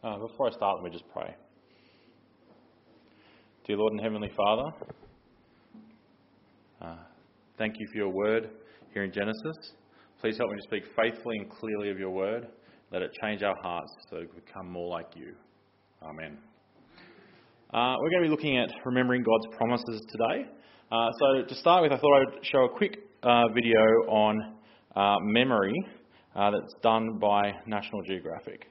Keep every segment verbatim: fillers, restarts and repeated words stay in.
Uh, before I start, let me just pray. Dear Lord and Heavenly Father, uh, thank you for your word here in Genesis. Please help me to speak faithfully and clearly of your word. Let it change our hearts so we become more like you. Amen. Uh, we're going to be looking at remembering God's promises today. Uh, so to start with, I thought I'd show a quick uh, video on uh, memory uh, that's done by National Geographic.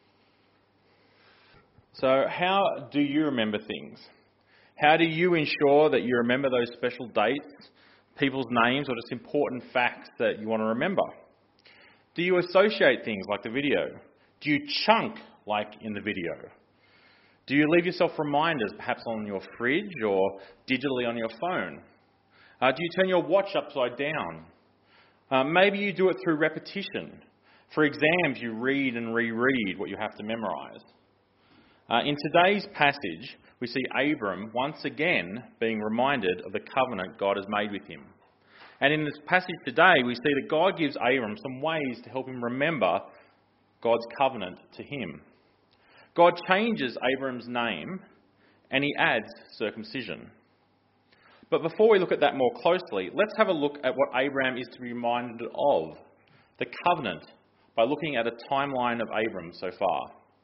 So how do you remember things? How do you ensure that you remember those special dates, people's names, or just important facts that you want to remember? Do you associate things like the video? Do you chunk like in the video? Do you leave yourself reminders, perhaps on your fridge or digitally on your phone? Uh, do you turn your watch upside down? Uh, maybe you do it through repetition. For exams, you read and reread what you have to memorise. Uh, in today's passage, we see Abram once again being reminded of the covenant God has made with him. And in this passage today, we see that God gives Abram some ways to help him remember God's covenant to him. God changes Abram's name and he adds circumcision. But before we look at that more closely, let's have a look at what Abram is to be reminded of, the covenant, by looking at a timeline of Abram so far.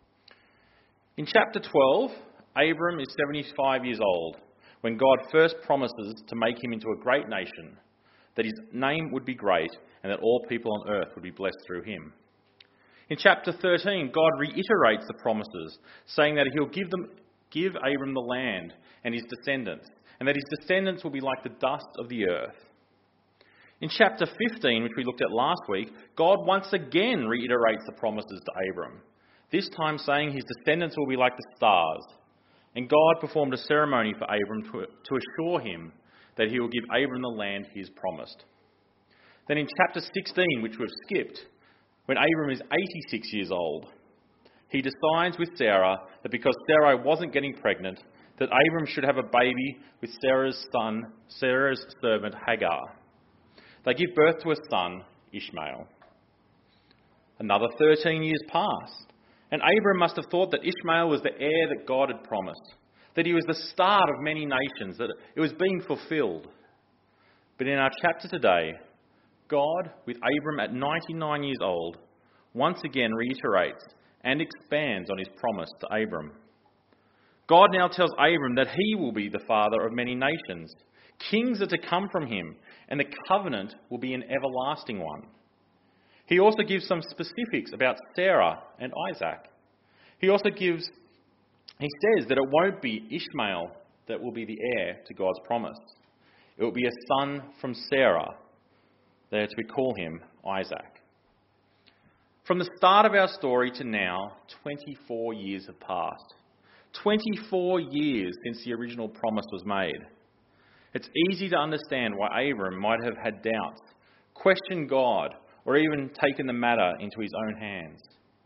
In chapter twelve, Abram is seventy-five years old when God first promises to make him into a great nation, that his name would be great and that all people on earth would be blessed through him. In chapter thirteen, God reiterates the promises, saying that he'll give them, give Abram the land and his descendants, and that his descendants will be like the dust of the earth. In chapter fifteen, which we looked at last week, God once again reiterates the promises to Abram, this time saying his descendants will be like the stars. And God performed a ceremony for Abram to, to assure him that he will give Abram the land he has promised. Then in chapter sixteen, which we've skipped, when Abram is eighty-six years old, he decides with Sarah that because Sarai wasn't getting pregnant, that Abram should have a baby with Sarah's son, Sarah's servant Hagar. They give birth to a son, Ishmael. Another thirteen years passed, and Abram must have thought that Ishmael was the heir that God had promised, that he was the start of many nations, that it was being fulfilled. But in our chapter today, God, with Abram at ninety-nine years old, once again reiterates and expands on his promise to Abram. God now tells Abram that he will be the father of many nations. Kings are to come from him, and the covenant will be an everlasting one. He also gives some specifics about Sarah and Isaac. He also gives, he says that it won't be Ishmael that will be the heir to God's promise. It will be a son from Sarah. There to call him Isaac. From the start of our story to now, twenty-four years have passed. twenty-four years since the original promise was made. It's easy to understand why Abram might have had doubts, questioned God, or even taken the matter into his own hands.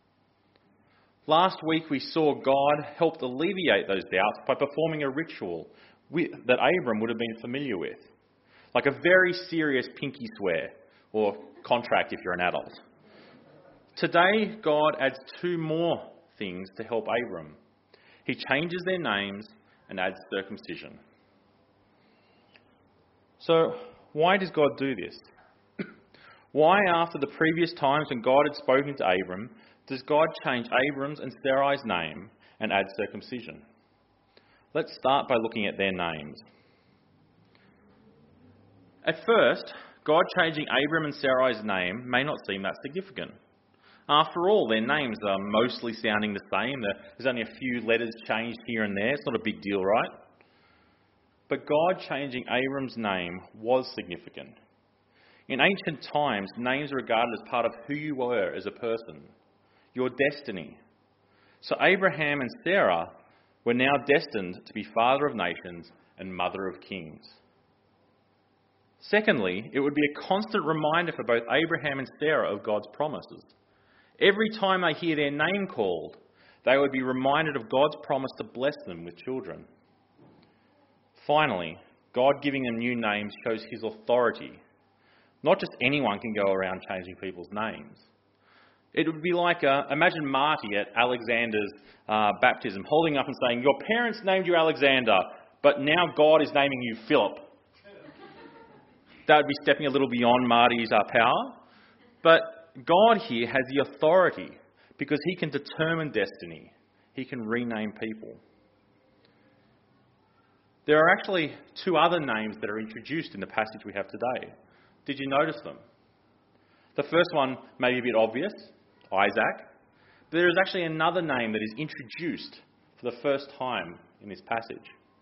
Last week we saw God helped alleviate those doubts by performing a ritual that Abram would have been familiar with, like a very serious pinky swear, or contract if you're an adult. Today, God adds two more things to help Abram. He changes their names and adds circumcision. So, why does God do this? Why, after the previous times when God had spoken to Abram, does God change Abram's and Sarai's name and add circumcision? Let's start by looking at their names. At first, God changing Abram and Sarai's name may not seem that significant. After all, their names are mostly sounding the same. There's only a few letters changed here and there. It's not a big deal, right? But God changing Abram's name was significant. In ancient times, names were regarded as part of who you were as a person, your destiny. So Abraham and Sarah were now destined to be father of nations and mother of kings. Secondly, it would be a constant reminder for both Abraham and Sarah of God's promises. Every time they hear their name called, they would be reminded of God's promise to bless them with children. Finally, God giving them new names shows his authority. Not just anyone can go around changing people's names. It would be like, uh, imagine Marty at Alexander's uh, baptism, holding up and saying, your parents named you Alexander, but now God is naming you Philip. That would be stepping a little beyond Marty's uh, power. But God here has the authority because he can determine destiny. He can rename people. There are actually two other names that are introduced in the passage we have today. Did you notice them? The first one may be a bit obvious, Isaac. But there is actually another name that is introduced for the first time in this passage.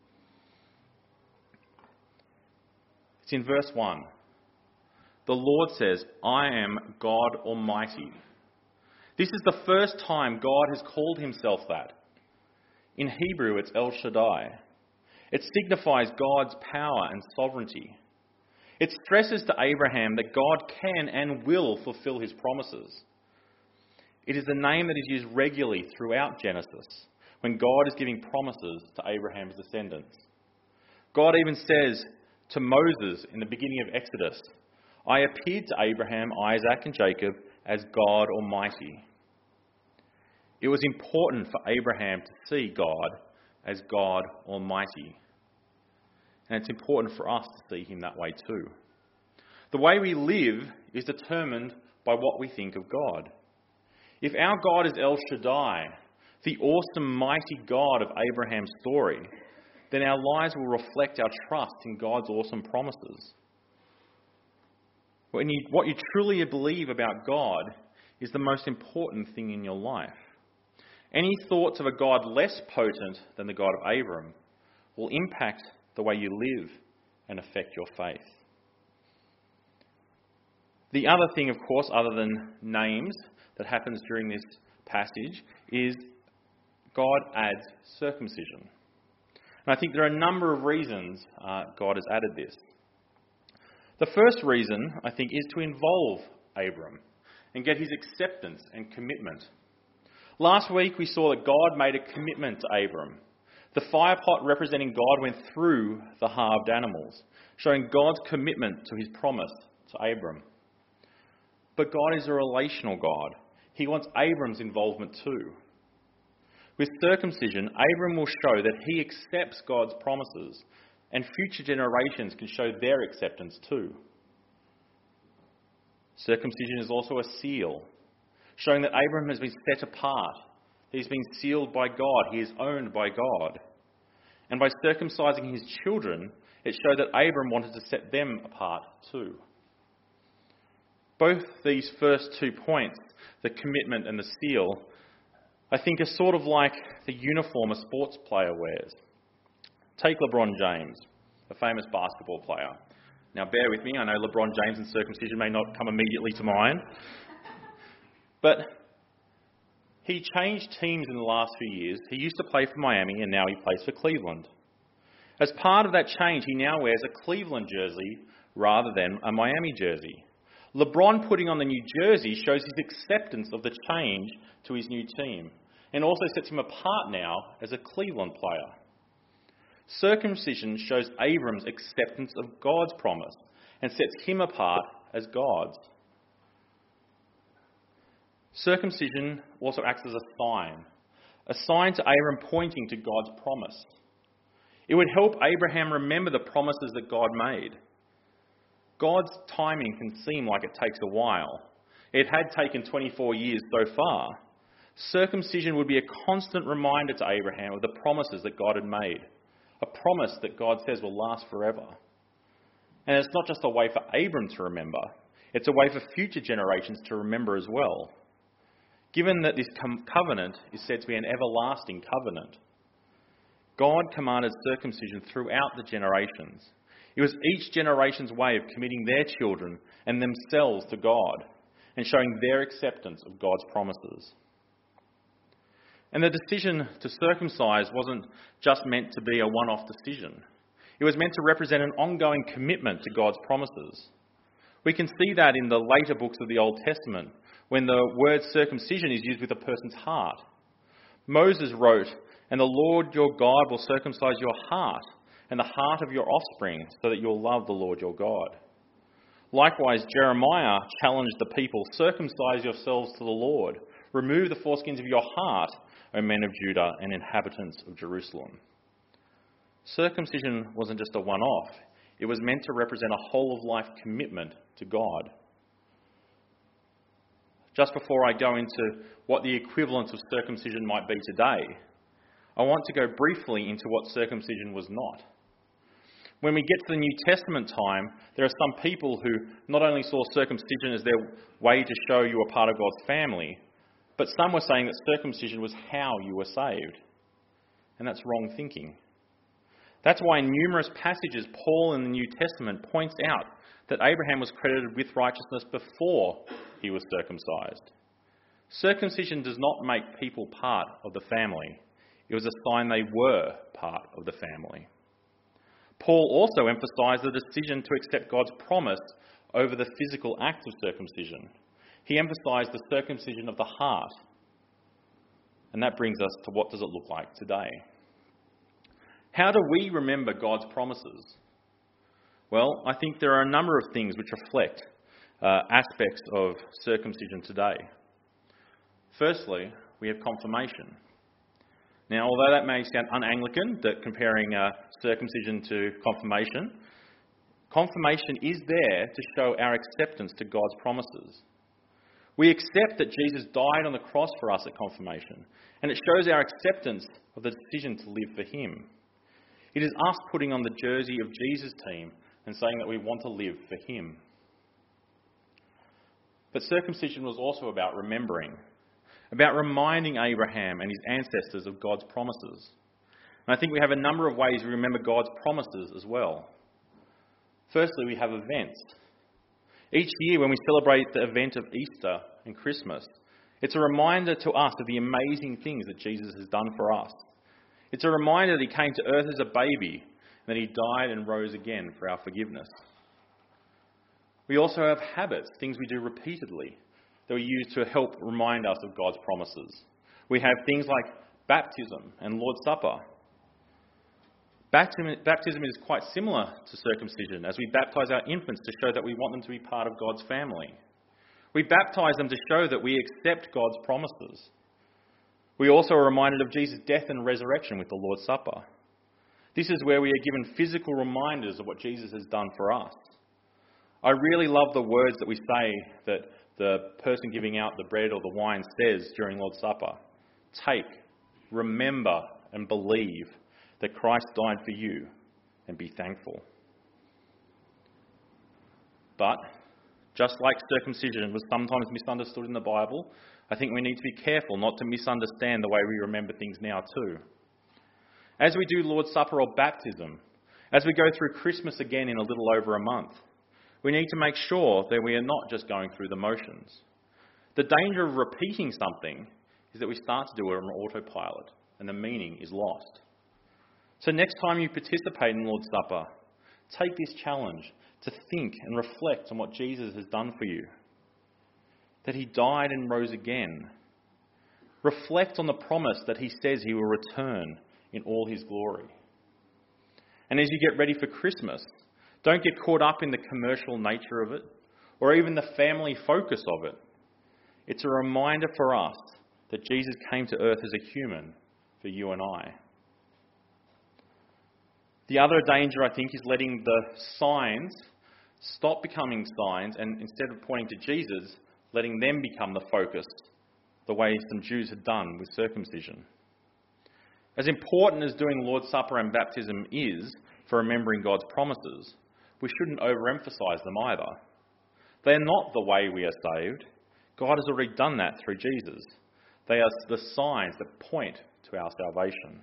It's in verse one. The Lord says, I am God Almighty. This is the first time God has called himself that. In Hebrew, it's El Shaddai. It signifies God's power and sovereignty. It stresses to Abraham that God can and will fulfill his promises. It is a name that is used regularly throughout Genesis when God is giving promises to Abraham's descendants. God even says to Moses in the beginning of Exodus, I appeared to Abraham, Isaac and Jacob as God Almighty. It was important for Abraham to see God as God Almighty. And it's important for us to see him that way too. The way we live is determined by what we think of God. If our God is El Shaddai, the awesome, mighty God of Abraham's story, then our lives will reflect our trust in God's awesome promises. When you, what you truly believe about God is the most important thing in your life. Any thoughts of a God less potent than the God of Abram will impact the way you live and affect your faith. The other thing, of course, other than names that happens during this passage is God adds circumcision. And I think there are a number of reasons uh, God has added this. The first reason, I think, is to involve Abram and get his acceptance and commitment. Last week we saw that God made a commitment to Abram. The fire pot representing God went through the halved animals, showing God's commitment to his promise to Abram. But God is a relational God. He wants Abram's involvement too. With circumcision, Abram will show that he accepts God's promises, and future generations can show their acceptance too. Circumcision is also a seal, showing that Abram has been set apart. He's been sealed by God. He is owned by God. And by circumcising his children, it showed that Abram wanted to set them apart too. Both these first two points, the commitment and the seal, I think are sort of like the uniform a sports player wears. Take LeBron James, a famous basketball player. Now bear with me, I know LeBron James and circumcision may not come immediately to mind. But he changed teams in the last few years. He used to play for Miami and now he plays for Cleveland. As part of that change, he now wears a Cleveland jersey rather than a Miami jersey. LeBron putting on the new jersey shows his acceptance of the change to his new team and also sets him apart now as a Cleveland player. Circumcision shows Abram's acceptance of God's promise and sets him apart as God's. Circumcision also acts as a sign, a sign to Abram pointing to God's promise. It would help Abraham remember the promises that God made. God's timing can seem like it takes a while. It had taken twenty-four years so far. Circumcision would be a constant reminder to Abraham of the promises that God had made, a promise that God says will last forever. And it's not just a way for Abram to remember, it's a way for future generations to remember as well. Given that this covenant is said to be an everlasting covenant, God commanded circumcision throughout the generations. It was each generation's way of committing their children and themselves to God and showing their acceptance of God's promises. And the decision to circumcise wasn't just meant to be a one-off decision. It was meant to represent an ongoing commitment to God's promises. We can see that in the later books of the Old Testament, when the word circumcision is used with a person's heart. Moses wrote, "And the Lord your God will circumcise your heart and the heart of your offspring, so that you'll love the Lord your God." Likewise, Jeremiah challenged the people, "Circumcise yourselves to the Lord. Remove the foreskins of your heart, O men of Judah and inhabitants of Jerusalem." Circumcision wasn't just a one-off. It was meant to represent a whole-of-life commitment to God. Just before I go into what the equivalent of circumcision might be today, I want to go briefly into what circumcision was not. When we get to the New Testament time, there are some people who not only saw circumcision as their way to show you were part of God's family, but some were saying that circumcision was how you were saved. And that's wrong thinking. That's why in numerous passages Paul in the New Testament points out that Abraham was credited with righteousness before he was circumcised. Circumcision does not make people part of the family. It was a sign they were part of the family. Paul also emphasised the decision to accept God's promise over the physical act of circumcision. He emphasised the circumcision of the heart. And that brings us to what does it look like today? How do we remember God's promises? Well, I think there are a number of things which reflect uh, aspects of circumcision today. Firstly, we have confirmation. Now, although that may sound un-Anglican, that comparing uh, circumcision to confirmation, confirmation is there to show our acceptance to God's promises. We accept that Jesus died on the cross for us at confirmation, and it shows our acceptance of the decision to live for him. It is us putting on the jersey of Jesus' team and saying that we want to live for him. But circumcision was also about remembering, about reminding Abraham and his ancestors of God's promises. And I think we have a number of ways we remember God's promises as well. Firstly, we have events. Each year when we celebrate the event of Easter and Christmas, it's a reminder to us of the amazing things that Jesus has done for us. It's a reminder that he came to earth as a baby and that he died and rose again for our forgiveness. We also have habits, things we do repeatedly, that we use to help remind us of God's promises. We have things like baptism and Lord's Supper. Baptism, baptism is quite similar to circumcision, as we baptise our infants to show that we want them to be part of God's family. We baptise them to show that we accept God's promises. We also are reminded of Jesus' death and resurrection with the Lord's Supper. This is where we are given physical reminders of what Jesus has done for us. I really love the words that we say that the person giving out the bread or the wine says during Lord's Supper. Take, remember, and believe that Christ died for you, and be thankful. But, just like circumcision was sometimes misunderstood in the Bible, I think we need to be careful not to misunderstand the way we remember things now too. As we do Lord's Supper or baptism, as we go through Christmas again in a little over a month, we need to make sure that we are not just going through the motions. The danger of repeating something is that we start to do it on autopilot and the meaning is lost. So next time you participate in Lord's Supper, take this challenge to think and reflect on what Jesus has done for you. That he died and rose again. Reflect on the promise that he says he will return in all his glory. And as you get ready for Christmas, don't get caught up in the commercial nature of it or even the family focus of it. It's a reminder for us that Jesus came to earth as a human for you and I. The other danger, I think, is letting the signs stop becoming signs and instead of pointing to Jesus, letting them become the focus, the way some Jews had done with circumcision. As important as doing Lord's Supper and baptism is for remembering God's promises, we shouldn't overemphasise them either. They are not the way we are saved. God has already done that through Jesus. They are the signs that point to our salvation.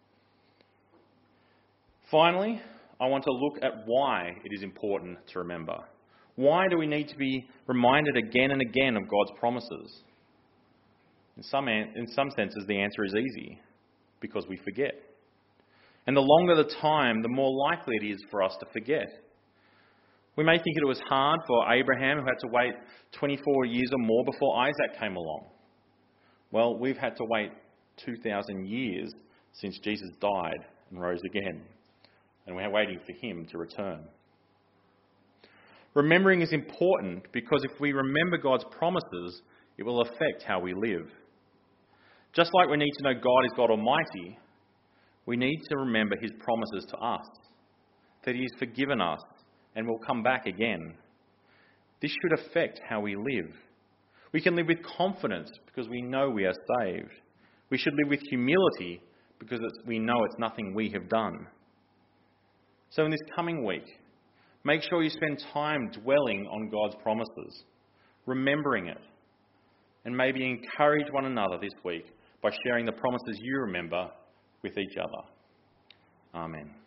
Finally, I want to look at why it is important to remember. Why do we need to be reminded again and again of God's promises? In some, in some senses, the answer is easy, because we forget. And the longer the time, the more likely it is for us to forget. We may think it was hard for Abraham, who had to wait twenty-four years or more before Isaac came along. Well, we've had to wait two thousand years since Jesus died and rose again. And we're waiting for him to return. Remembering is important because if we remember God's promises, it will affect how we live. Just like we need to know God is God Almighty, we need to remember his promises to us, that he has forgiven us and will come back again. This should affect how we live. We can live with confidence because we know we are saved. We should live with humility because it's, we know it's nothing we have done. So in this coming week, make sure you spend time dwelling on God's promises, remembering it, and maybe encourage one another this week by sharing the promises you remember with each other. Amen.